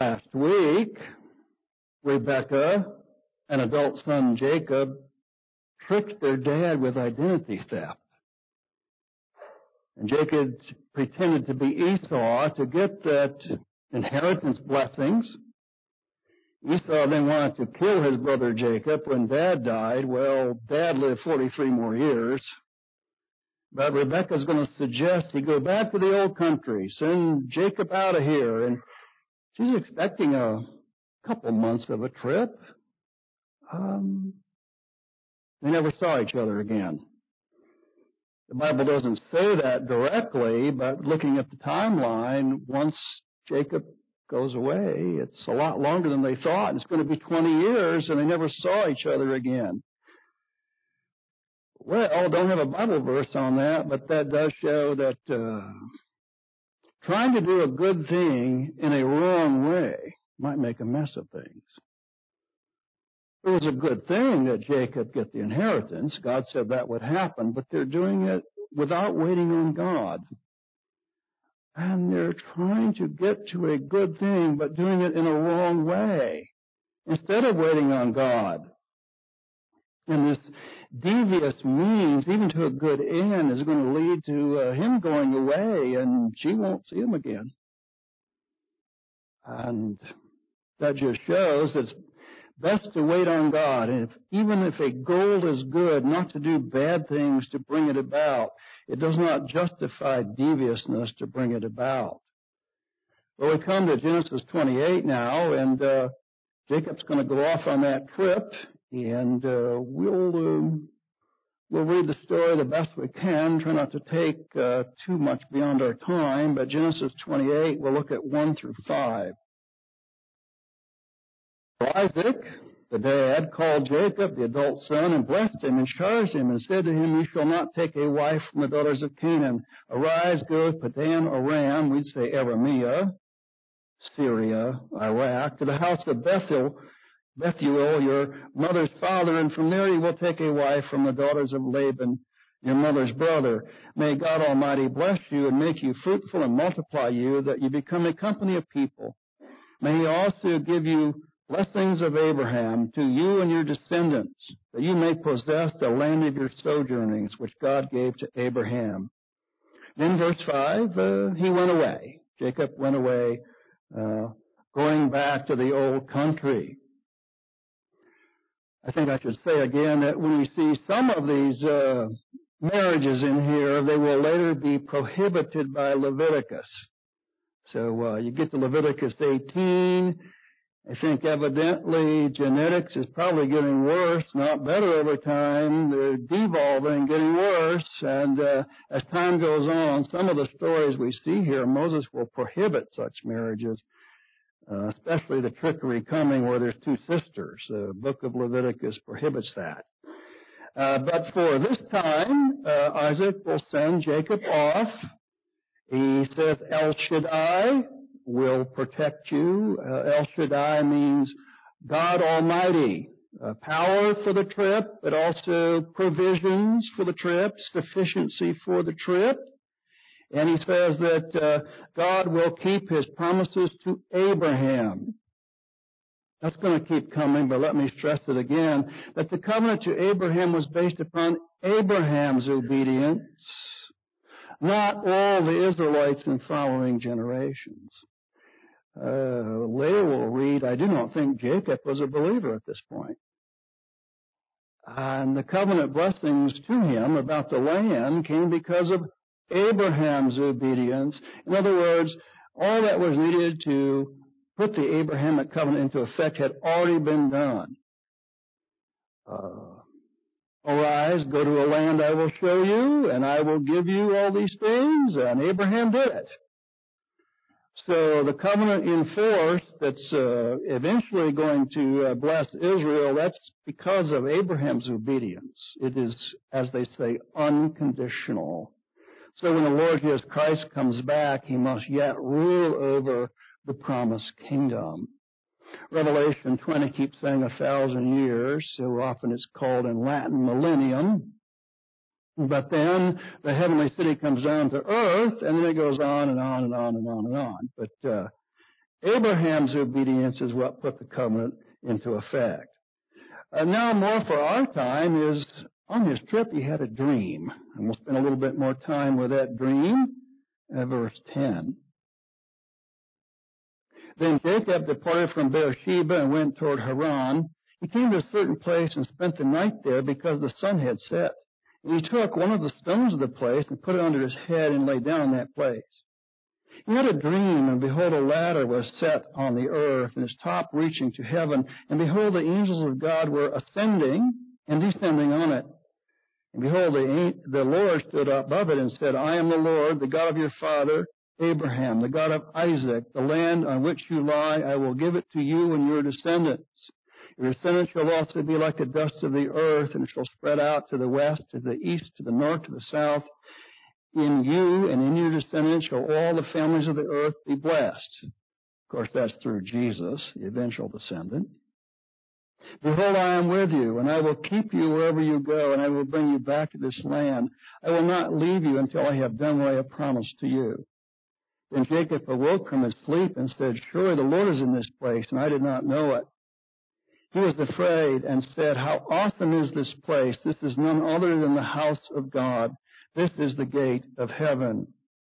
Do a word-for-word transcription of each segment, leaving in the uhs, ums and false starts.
Last week, Rebekah and adult son Jacob tricked their dad with identity theft. And Jacob pretended to be Esau to get that inheritance blessings. Esau then wanted to kill his brother Jacob when Dad died. Well, Dad lived forty-three more years. But Rebekah's going to suggest he go back to the old country, send Jacob out of here. And she's expecting a couple months of a trip. Um, they never saw each other again. The Bible doesn't say that directly, but looking at the timeline, once Jacob goes away, it's a lot longer than they thought. It's going to be twenty years, and they never saw each other again. Well, I don't have a Bible verse on that, but that does show that uh, trying to do a good thing in a wrong way might make a mess of things. It was a good thing that Jacob get the inheritance. God said that would happen, but they're doing it without waiting on God. And they're trying to get to a good thing, but doing it in a wrong way instead of waiting on God. And this devious means, even to a good end, is going to lead to uh, him going away, and she won't see him again. And that just shows that it's best to wait on God. And if, even if a goal is good, not to do bad things to bring it about. It does not justify deviousness to bring it about. Well, we come to Genesis twenty-eight now, and uh, Jacob's going to go off on that trip, and uh, we'll um, we'll read the story the best we can. Try not to take uh, too much beyond our time, but Genesis twenty-eight, we'll look at one through five. Isaac, the dad, called Jacob, the adult son, and blessed him and charged him and said to him, "You shall not take a wife from the daughters of Canaan. Arise, go to Padan Aram," we'd say Aramea, Syria, Iraq, "to the house of Bethuel, Bethuel, your mother's father, and from there you will take a wife from the daughters of Laban, your mother's brother. May God Almighty bless you and make you fruitful and multiply you, that you become a company of people. May He also give you blessings of Abraham to you and your descendants, that you may possess the land of your sojournings, which God gave to Abraham." Then verse five, uh, he went away. Jacob went away, uh, going back to the old country. I think I should say again that when we see some of these uh, marriages in here, they will later be prohibited by Leviticus. So uh, you get to Leviticus eighteen. I think evidently genetics is probably getting worse, not better over time. They're devolving, getting worse. And uh, as time goes on, some of the stories we see here, Moses will prohibit such marriages, uh, especially the trickery coming where there's two sisters. The book of Leviticus prohibits that. Uh, but for this time, uh, Isaac will send Jacob off. He says, El Shaddai will protect you. Uh, El Shaddai means God Almighty. Uh, power for the trip, but also provisions for the trip, sufficiency for the trip. And he says that uh, God will keep His promises to Abraham. That's going to keep coming, but let me stress it again, that the covenant to Abraham was based upon Abraham's obedience, not all the Israelites in following generations. Uh, later we'll read, I do not think Jacob was a believer at this point. And the covenant blessings to him about the land came because of Abraham's obedience. In other words, all that was needed to put the Abrahamic covenant into effect had already been done. Uh, Arise, go to a land I will show you, and I will give you all these things. And Abraham did it. So the covenant in force that's uh, eventually going to uh, bless Israel, that's because of Abraham's obedience. It is, as they say, unconditional. So when the Lord Jesus Christ comes back, He must yet rule over the promised kingdom. Revelation twenty keeps saying a thousand years, so often it's called in Latin millennium. But then the heavenly city comes down to earth, and then it goes on and on and on and on and on. But uh, Abraham's obedience is what put the covenant into effect. Uh, now more for our time is, on his trip he had a dream. And we'll spend a little bit more time with that dream. Uh, verse ten. Then Jacob departed from Beersheba and went toward Haran. He came to a certain place and spent the night there because the sun had set. And he took one of the stones of the place and put it under his head and lay down in that place. He had a dream, and behold, a ladder was set on the earth, and its top reaching to heaven. And behold, the angels of God were ascending and descending on it. And behold, the, the Lord stood above it and said, I am the Lord, the God of your father Abraham, the God of Isaac. The land on which you lie, I will give it to you and your descendants. Your descendants shall also be like the dust of the earth, and it shall spread out to the west, to the east, to the north, to the south. In you and in your descendants shall all the families of the earth be blessed. Of course, that's through Jesus, the eventual descendant. Behold, I am with you, and I will keep you wherever you go, and I will bring you back to this land. I will not leave you until I have done what I have promised to you. Then Jacob awoke from his sleep and said, Surely the Lord is in this place, and I did not know it. He was afraid and said, How awesome is this place! This is none other than the house of God. This is the gate of heaven.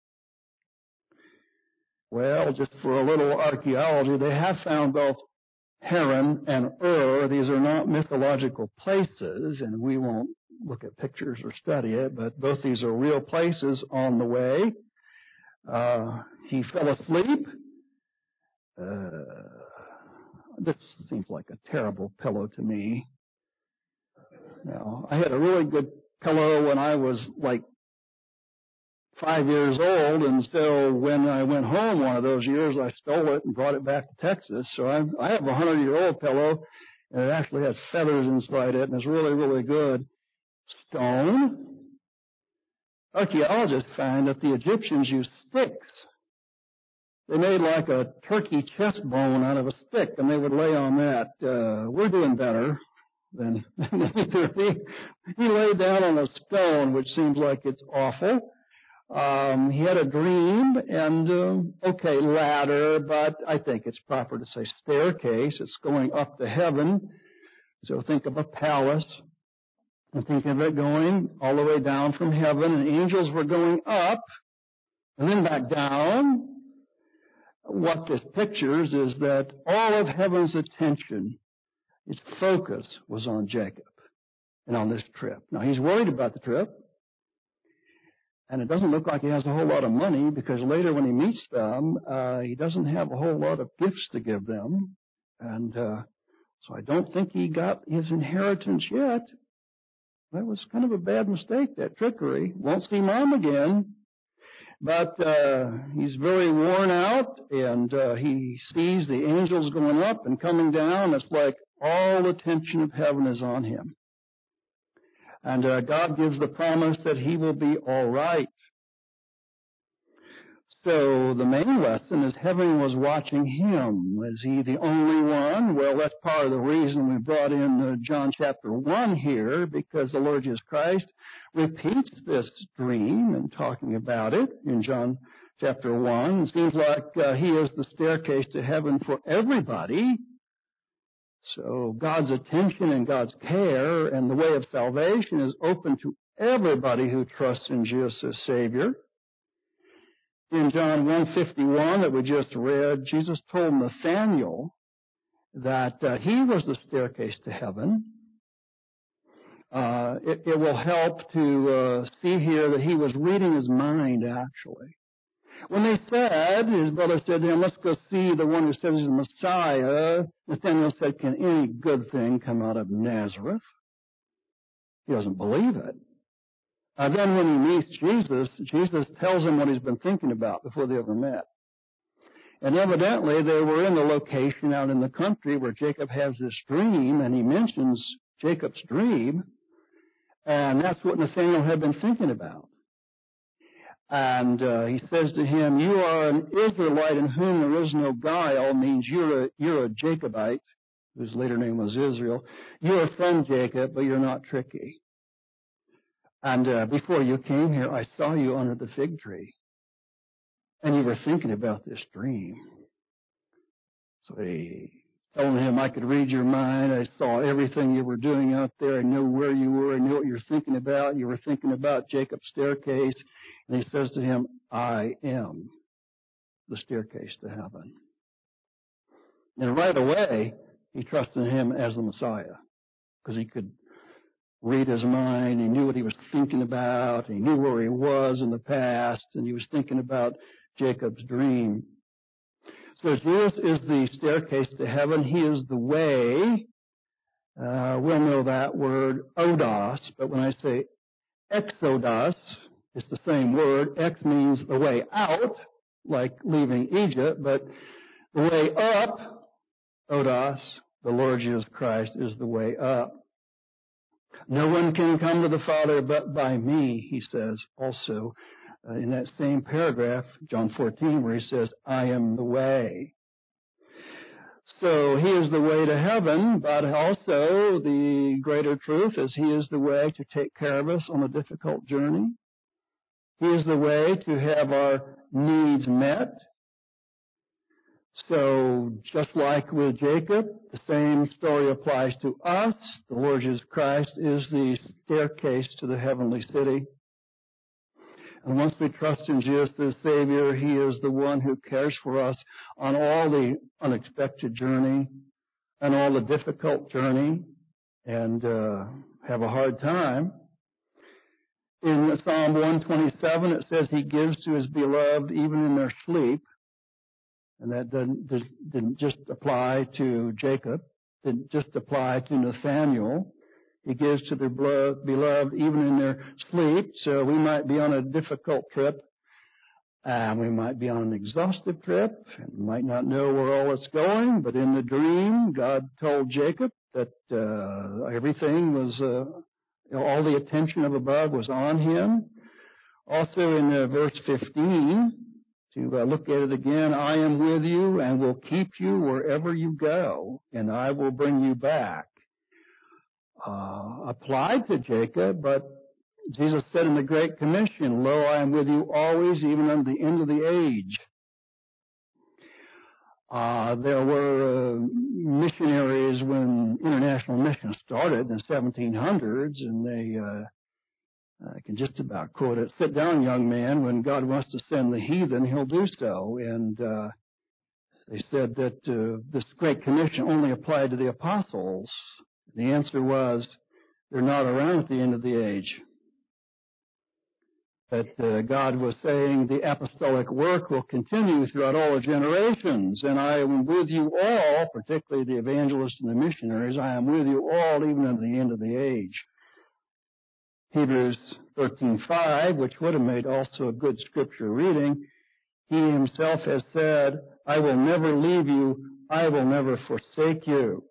Well, just for a little archaeology, they have found both Haran and Ur. These are not mythological places, and we won't look at pictures or study it, but both these are real places on the way. Uh, he fell asleep. Uh, this seems like a terrible pillow to me. Now, I had a really good pillow when I was like five years old, and so when I went home one of those years, I stole it and brought it back to Texas. So I, I have a hundred-year-old pillow, and it actually has feathers inside it, and it's really, really good. Stone. Archaeologists find that the Egyptians used sticks. They made like a turkey chest bone out of a stick, and they would lay on that. Uh, we're doing better than he, he laid down on a stone, which seems like it's awful. Um, he had a dream, and, uh, okay, ladder, but I think it's proper to say staircase. It's going up to heaven. So think of a palace, and think of it going all the way down from heaven, and angels were going up, and then back down. What this pictures is that all of heaven's attention, its focus, was on Jacob and on this trip. Now, he's worried about the trip. And it doesn't look like he has a whole lot of money, because later when he meets them, uh, he doesn't have a whole lot of gifts to give them. And uh, so I don't think he got his inheritance yet. That was kind of a bad mistake, that trickery. Won't see Mom again. But uh, he's very worn out, and uh, he sees the angels going up and coming down. It's like all the attention of heaven is on him. And uh, God gives the promise that he will be all right. So the main lesson is heaven was watching him. Is he the only one? Well, that's part of the reason we brought in uh, John chapter one here, because the Lord Jesus Christ repeats this dream and talking about it in John chapter one. It seems like uh, he is the staircase to heaven for everybody. So God's attention and God's care and the way of salvation is open to everybody who trusts in Jesus as Savior. In John one fifty-one that we just read, Jesus told Nathanael that uh, he was the staircase to heaven. Uh, it, it will help to uh, see here that he was reading his mind, actually. When they said, his brother said to him, let's go see the one who says he's the Messiah, Nathanael said, can any good thing come out of Nazareth? He doesn't believe it. Uh, then when he meets Jesus, Jesus tells him what he's been thinking about before they ever met. And evidently they were in the location out in the country where Jacob has this dream, and he mentions Jacob's dream, and that's what Nathanael had been thinking about. And uh, he says to him, you are an Israelite in whom there is no guile, means you're a, you're a Jacobite, whose later name was Israel. You're from Jacob, but you're not tricky. And uh, before you came here, I saw you under the fig tree. And you were thinking about this dream. So he told him, I could read your mind. I saw everything you were doing out there. I knew where you were. I knew what you were thinking about. You were thinking about Jacob's staircase. And he says to him, I am the staircase to heaven. And right away, he trusted him as the Messiah because he could read his mind. He knew what he was thinking about. He knew where he was in the past, and he was thinking about Jacob's dream. So Jesus is the staircase to heaven. He is the way. Uh, we'll know that word, odos, but when I say exodus, it's the same word. Ex means the way out, like leaving Egypt, but the way up, odos, the Lord Jesus Christ is the way up. No one can come to the Father but by me, he says also uh, in that same paragraph, John fourteen, where he says, I am the way. So he is the way to heaven, but also the greater truth is he is the way to take care of us on a difficult journey. He is the way to have our needs met. So just like with Jacob, the same story applies to us. The Lord Jesus Christ is the staircase to the heavenly city. And once we trust in Jesus as Savior, he is the one who cares for us on all the unexpected journey and all the difficult journey and uh, have a hard time. In Psalm one twenty-seven, it says he gives to his beloved even in their sleep. And that didn't, didn't just apply to Jacob. It didn't just apply to Nathaniel. He gives to their beloved even in their sleep. So we might be on a difficult trip. And we might be on an exhaustive trip. And we might not know where all it's going. But in the dream, God told Jacob that uh, everything was, uh, you know, all the attention of above was on him. Also in uh, verse fifteen, to uh, look at it again, I am with you and will keep you wherever you go, and I will bring you back. Uh, applied to Jacob, but Jesus said in the Great Commission, lo, I am with you always, even unto the end of the age. Uh, there were uh, missionaries when international mission started in the seventeen hundreds, and they uh, I can just about quote it. Sit down, young man. When God wants to send the heathen, he'll do so. And uh, they said that uh, this Great Commission only applied to the apostles. The answer was, they're not around at the end of the age. That uh, God was saying the apostolic work will continue throughout all the generations. And I am with you all, particularly the evangelists and the missionaries, I am with you all even at the end of the age. Hebrews thirteen five, which would have made also a good scripture reading, he himself has said, I will never leave you, I will never forsake you.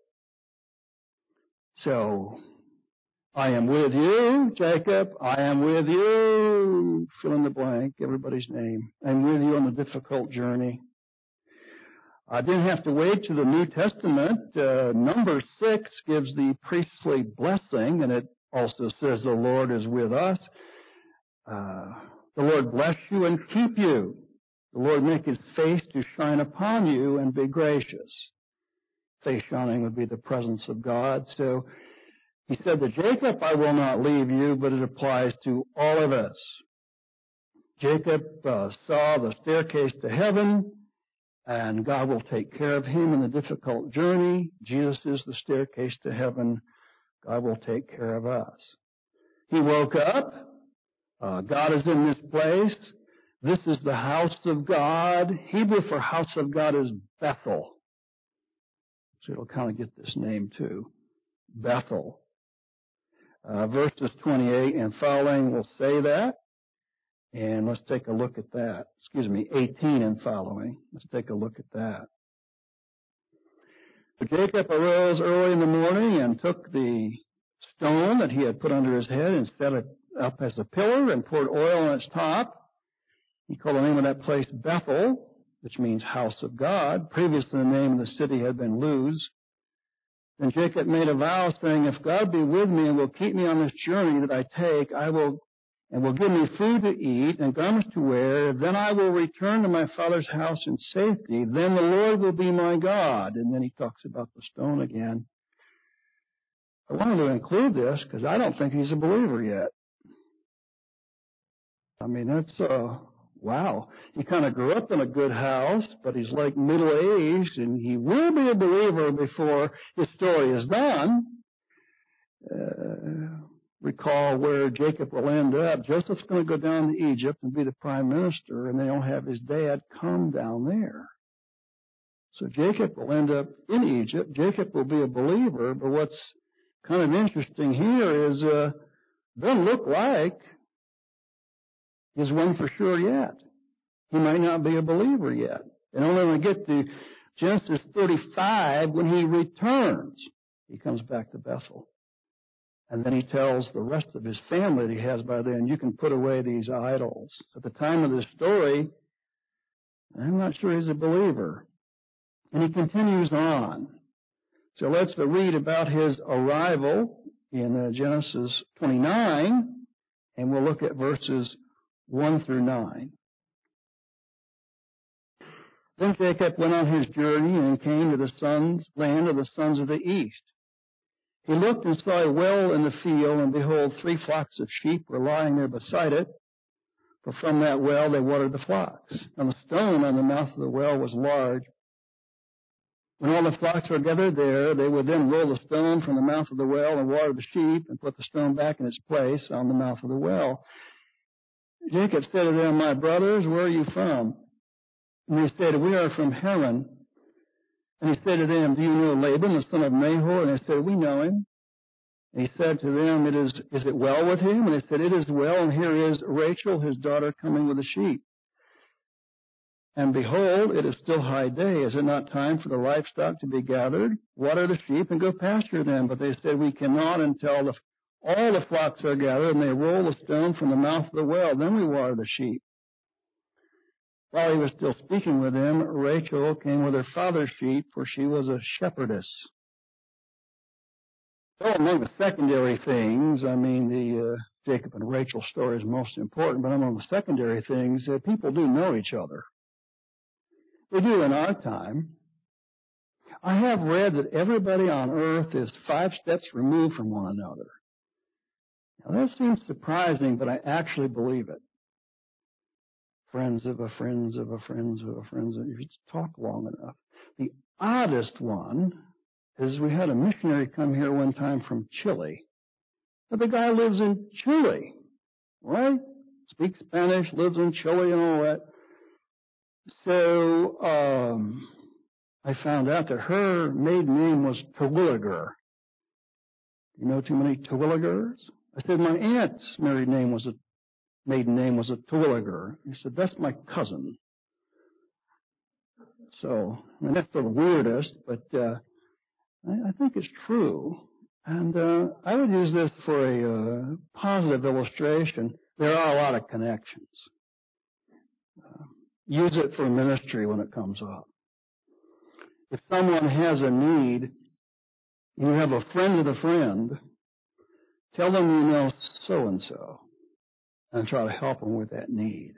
So, I am with you, Jacob, I am with you, fill in the blank, everybody's name. I'm with you on the difficult journey. I didn't have to wait to the New Testament. Uh, number six gives the priestly blessing, and it also says the Lord is with us. Uh, the Lord bless you and keep you. The Lord make his face to shine upon you and be gracious. Face shining would be the presence of God. So he said to Jacob, I will not leave you, but it applies to all of us. Jacob uh, saw the staircase to heaven, and God will take care of him in the difficult journey. Jesus is the staircase to heaven. God will take care of us. He woke up. Uh, God is in this place. This is the house of God. Hebrew for house of God is Bethel. So it'll kind of get this name too. Bethel. Uh, verses twenty-eight and following will say that. And let's take a look at that. Excuse me, eighteen and following. Let's take a look at that. So Jacob arose early in the morning and took the stone that he had put under his head and set it up as a pillar and poured oil on its top. He called the name of that place Bethel, which means house of God. Previously the name of the city had been Luz. Then Jacob made a vow saying, if God be with me and will keep me on this journey that I take, I will and will give me food to eat and garments to wear. Then I will return to my father's house in safety. Then the Lord will be my God. And then he talks about the stone again. I wanted to include this because I don't think he's a believer yet. I mean, that's, uh, wow. He kind of grew up in a good house, but he's like middle-aged, and he will be a believer before his story is done. Uh, recall where Jacob will end up. Joseph's going to go down to Egypt and be the prime minister, and they'll have his dad come down there. So Jacob will end up in Egypt. Jacob will be a believer, but what's kind of interesting here is uh, doesn't look like is one for sure yet. He might not be a believer yet. And only when we get to Genesis thirty-five, when he returns, he comes back to Bethel. And then he tells the rest of his family that he has by then, you can put away these idols. At the time of this story, I'm not sure he's a believer. And he continues on. So let's read about his arrival in uh, Genesis twenty-nine, and we'll look at verses one through nine. Then Jacob went on his journey and came to the sons, land of the sons of the east. He looked and saw a well in the field, and behold, three flocks of sheep were lying there beside it. For from that well they watered the flocks. And the stone on the mouth of the well was large. When all the flocks were gathered there, they would then roll the stone from the mouth of the well and water the sheep, and put the stone back in its place on the mouth of the well. Jacob said to them, my brothers, where are you from? And they said, we are from Haran. And he said to them, do you know Laban, the son of Nahor? And they said, we know him. And he said to them, it is, is it well with him? And they said, it is well, and here is Rachel, his daughter, coming with the sheep. And behold, it is still high day. Is it not time for the livestock to be gathered? Water the sheep and go pasture them. But they said, we cannot until the all the flocks are gathered, and they roll the stone from the mouth of the well. Then we water the sheep. While he was still speaking with them, Rachel came with her father's sheep, for she was a shepherdess. So among the secondary things, I mean, the uh, Jacob and Rachel story is most important, but among the secondary things, uh, people do know each other. They do in our time. I have read that everybody on earth is five steps removed from one another. Now, that seems surprising, but I actually believe it. Friends of a friends of a friends of a friends of, if you talk long enough. The oddest one is we had a missionary come here one time from Chile. But the guy lives in Chile, right? Speaks Spanish, lives in Chile and all that. So um, I found out that her maiden name was Terwilliger. You know too many Terwilligers? I said, my aunt's married name was a maiden name was a Terwilliger. He said, that's my cousin. So, I mean, that's the weirdest, but uh, I, I think it's true. And uh, I would use this for a uh, positive illustration. There are a lot of connections. Uh, use it for ministry when it comes up. If someone has a need, you have a friend of a friend, tell them you know so-and-so and try to help them with that need.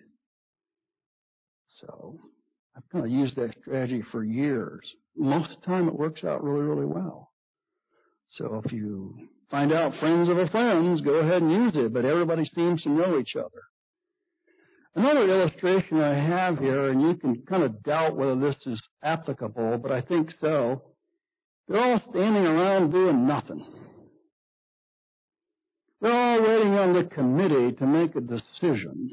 So I've kind of used that strategy for years. Most of the time it works out really, really well. So if you find out friends of a friends, go ahead and use it, but everybody seems to know each other. Another illustration I have here, and you can kind of doubt whether this is applicable, but I think so. They're all standing around doing nothing. They're all waiting on the committee to make a decision.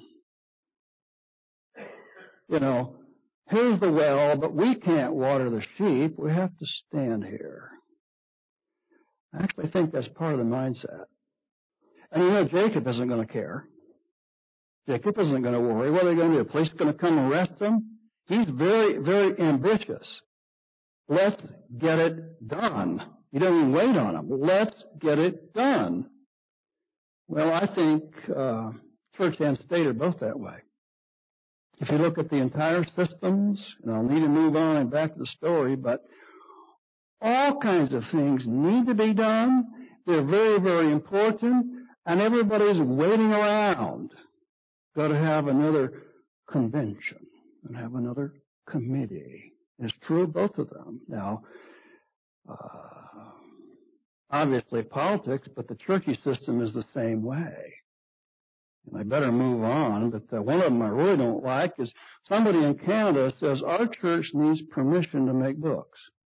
You know, here's the well, but we can't water the sheep. We have to stand here. I actually think that's part of the mindset. And you know, Jacob isn't going to care. Jacob isn't going to worry. What are they going to do? The police are going to come and arrest him? He's very, very ambitious. Let's get it done. You don't even wait on him. Let's get it done. Well, I think uh, church and state are both that way. If you look at the entire systems, and I'll need to move on and back to the story, but all kinds of things need to be done. They're very, very important. and everybody's waiting around. Got to have another convention and have another committee. It's true of both of them. Now, uh, obviously politics, but the churchy system is the same way. And I better move on, but uh, one of them I really don't like is somebody in Canada says our church needs permission to make books.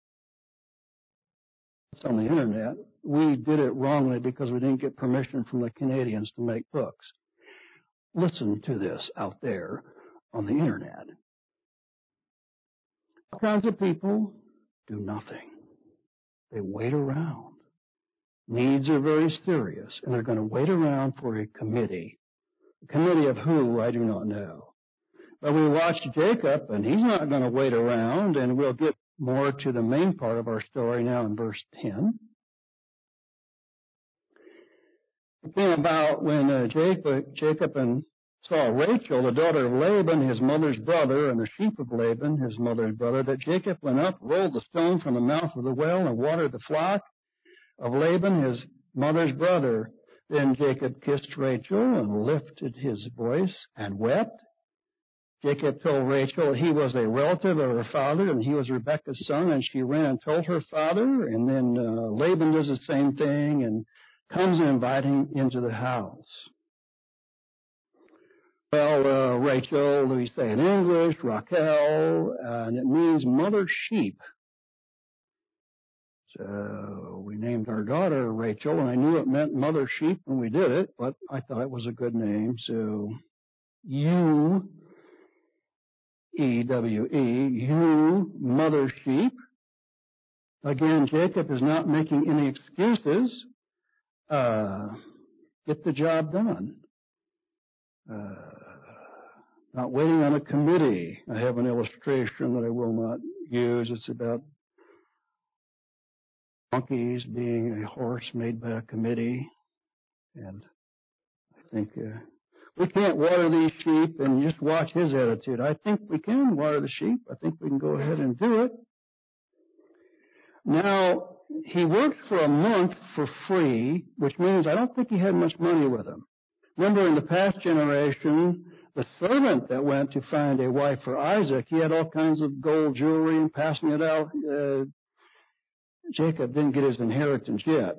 It's on the internet. We did it wrongly because we didn't get permission from the Canadians to make books. Listen to this out there on the internet. All kinds of people do nothing. They wait around. Needs are very serious, and they're going to wait around for a committee. A committee of who, I do not know. But we watch Jacob, and he's not going to wait around, and we'll get more to the main part of our story now in verse ten. It came about when uh, Jacob, Jacob and saw Rachel, the daughter of Laban, his mother's brother, and the sheep of Laban, his mother's brother, that Jacob went up, rolled the stone from the mouth of the well, and watered the flock of Laban, his mother's brother. Then Jacob kissed Rachel and lifted his voice and wept. Jacob told Rachel he was a relative of her father, and he was Rebekah's son, and she ran and told her father, and then uh, Laban does the same thing and comes and invites him into the house. Well, uh, Rachel, we say in English, Raquel, and it means mother sheep. So we named our daughter Rachel, and I knew it meant mother sheep when we did it, but I thought it was a good name. So you, E W E, you, mother sheep. Again, Jacob is not making any excuses. Uh, get the job done. Uh, not waiting on a committee. I have an illustration that I will not use. It's about monkeys being a horse made by a committee. And I think uh, we can't water these sheep and just watch his attitude. I think we can water the sheep. I think we can go ahead and do it. Now, he worked for a month for free, which means I don't think he had much money with him. Remember, in the past generation, the servant that went to find a wife for Isaac, he had all kinds of gold jewelry and passing it out. Uh, Jacob didn't get his inheritance yet.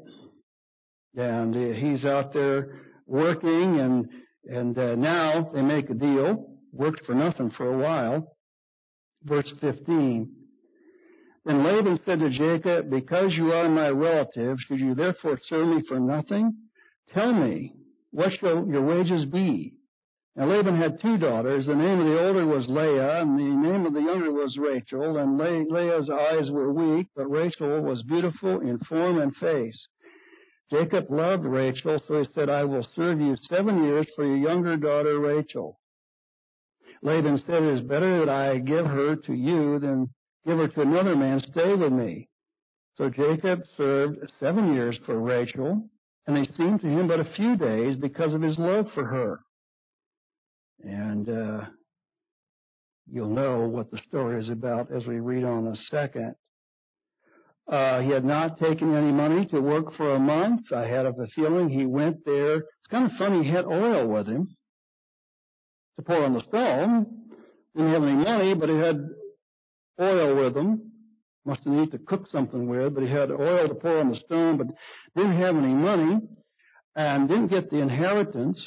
And uh, he's out there working, and and uh, now they make a deal. Worked for nothing for a while. Verse fifteen. Then Laban said to Jacob, because you are my relative, should you therefore serve me for nothing? Tell me, what shall your wages be? Now Laban had two daughters. The name of the older was Leah, and the name of the younger was Rachel. And Le- Leah's eyes were weak, but Rachel was beautiful in form and face. Jacob loved Rachel, so he said, I will serve you seven years for your younger daughter Rachel. Laban said, it is better that I give her to you than give her to another man. Stay with me. So Jacob served seven years for Rachel, and they seemed to him but a few days because of his love for her. And uh, you'll know what the story is about as we read on a second. Uh, he had not taken any money to work for a month. I had a feeling he went there. It's kind of funny, he had oil with him to pour on the stone. Didn't have any money, but he had oil with him. Must have needed to cook something with, but he had oil to pour on the stone, but didn't have any money and didn't get the inheritance.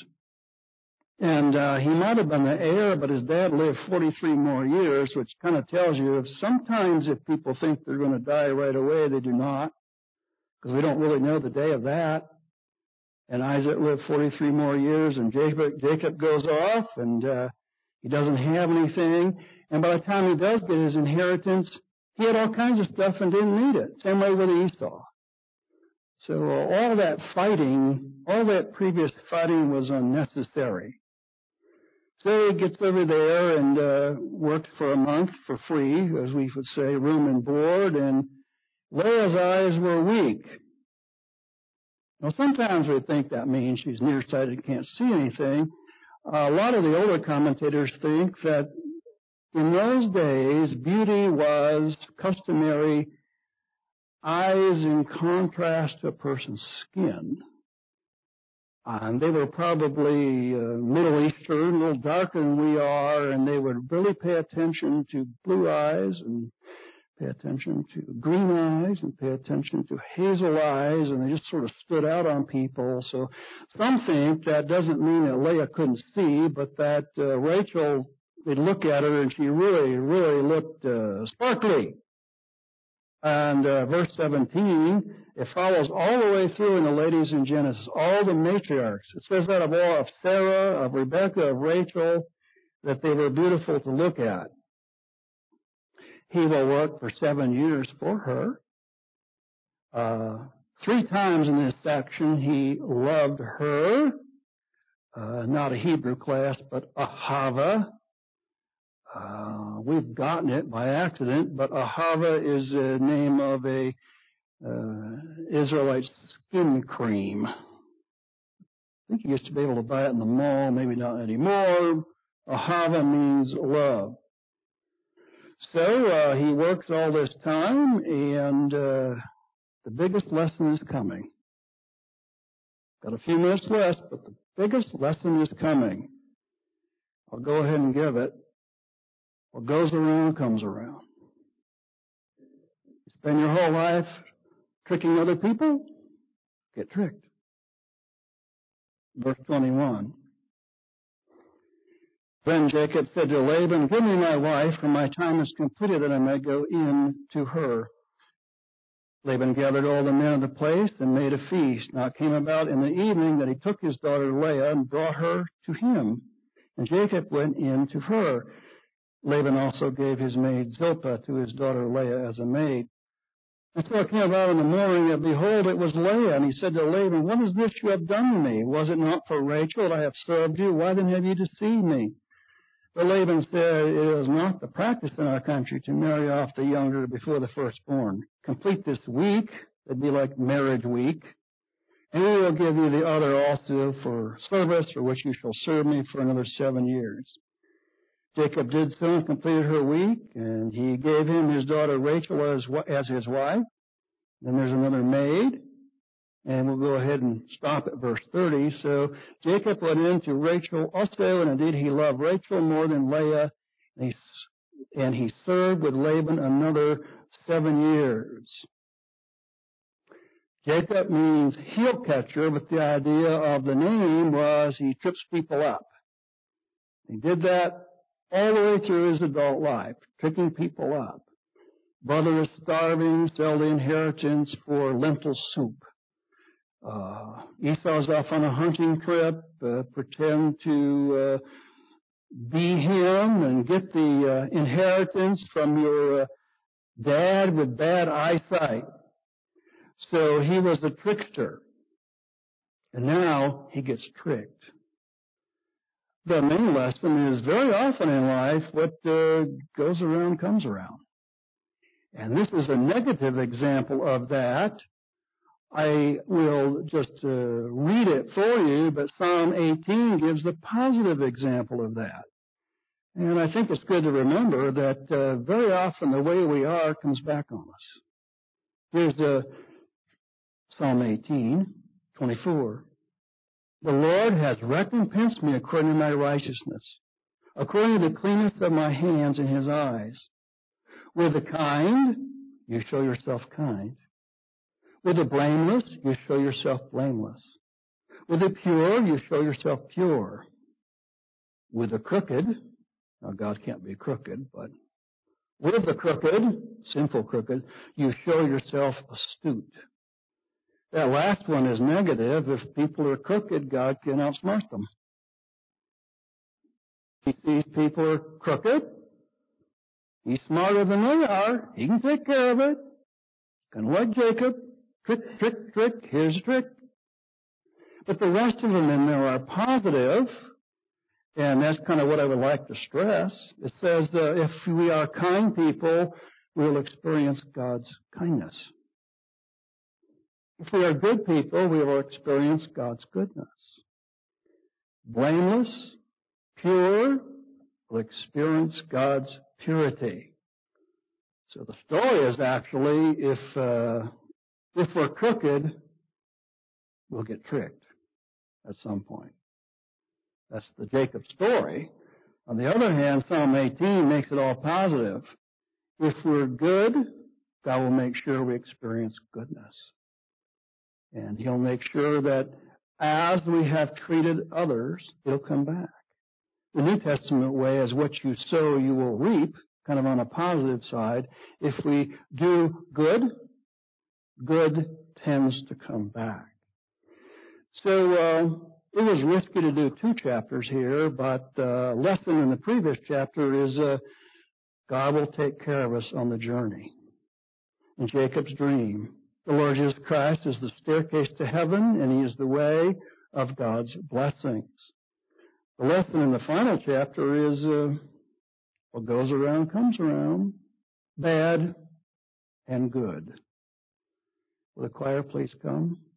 And uh, he might have been the heir, but his dad lived forty-three more years, which kind of tells you if sometimes if people think they're going to die right away, they do not, because we don't really know the day of that. And Isaac lived forty-three more years, and Jacob, Jacob goes off, and uh, he doesn't have anything. And by the time he does get his inheritance, he had all kinds of stuff and didn't need it. Same way with Esau. So uh, all that fighting, all that previous fighting was unnecessary. So he gets over there and uh, worked for a month for free, as we would say, room and board, and Leah's eyes were weak. Now, sometimes we think that means she's nearsighted and can't see anything. Uh, a lot of the older commentators think that in those days, beauty was customary eyes in contrast to a person's skin. And they were probably uh, Middle Eastern, a little darker than we are, and they would really pay attention to blue eyes and pay attention to green eyes and pay attention to hazel eyes, and they just sort of stood out on people. So some think that doesn't mean that Leah couldn't see, but that uh, Rachel, they'd look at her and she really, really looked uh, sparkly. And uh, verse seventeen, it follows all the way through in the ladies in Genesis, all the matriarchs. It says that of all, of Sarah, of Rebekah, of Rachel, that they were beautiful to look at. He will work for seven years for her. Uh, three times in this section, he loved her, uh, not a Hebrew class, but ahava. Uh, we've gotten it by accident, but ahava is the name of a uh, Israelite skin cream. I think you used to be able to buy it in the mall, maybe not anymore. Ahava means love. So uh, he works all this time, and uh, the biggest lesson is coming. Got a few minutes left, but the biggest lesson is coming. I'll go ahead and give it. What goes around comes around. You spend your whole life tricking other people, get tricked. Verse twenty-one. Then Jacob said to Laban, give me my wife, for my time is completed that I may go in to her. Laban gathered all the men of the place and made a feast. Now it came about in the evening that he took his daughter Leah and brought her to him. And Jacob went in to her. Laban also gave his maid Zilpah to his daughter Leah as a maid. And so it came about in the morning that, behold, it was Leah. And he said to Laban, what is this you have done to me? Was it not for Rachel that I have served you? Why then have you deceived me? But Laban said, it is not the practice in our country to marry off the younger before the firstborn. Complete this week, it'd be like marriage week, and we will give you the other also for service, for which you shall serve me for another seven years. Jacob did so and completed her week, and he gave him his daughter Rachel as, as his wife. Then there's another maid, and we'll go ahead and stop at verse thirty. So Jacob went in to Rachel also, and indeed he loved Rachel more than Leah, and he, and he served with Laban another seven years. Jacob means heel catcher, but the idea of the name was he trips people up. He did that all the way through his adult life, tricking people up. Brother is starving, sell the inheritance for lentil soup. Uh, Esau's off on a hunting trip, uh, pretend to uh, be him and get the uh, inheritance from your uh, dad with bad eyesight. So he was a trickster. And now he gets tricked. The main lesson is very often in life what uh, goes around comes around. And this is a negative example of that. I will just uh, read it for you, but Psalm eighteen gives a positive example of that. And I think it's good to remember that uh, very often the way we are comes back on us. Here's uh, Psalm eighteen, twenty-four. The Lord has recompensed me according to my righteousness, according to the cleanness of my hands in his eyes. With the kind, you show yourself kind. With the blameless, you show yourself blameless. With the pure, you show yourself pure. With the crooked, now God can't be crooked, but with the crooked, sinful crooked, you show yourself astute. That last one is negative. If people are crooked, God can outsmart them. If these people are crooked, he's smarter than they are. He can take care of it. Kind of like Jacob. Trick, trick, trick. Here's a trick. But the rest of them in there are positive, and that's kind of what I would like to stress. It says that if we are kind people, we'll experience God's kindness. If we are good people, we will experience God's goodness. Blameless, pure, will experience God's purity. So the story is actually, if uh, if we're crooked, we'll get tricked. at some point. That's the Jacob story. On the other hand, Psalm eighteen makes it all positive. If we're good, God will make sure we experience goodness. And He'll make sure that as we have treated others, it'll come back. The New Testament way is what you sow, you will reap, kind of on a positive side. If we do good, good tends to come back. So uh, it was risky to do two chapters here, but the uh, lesson in the previous chapter is uh, God will take care of us on the journey. In Jacob's dream, the Lord Jesus Christ is the staircase to heaven, and He is the way of God's blessings. The lesson in the final chapter is uh, what goes around comes around, bad and good. Will the choir please come?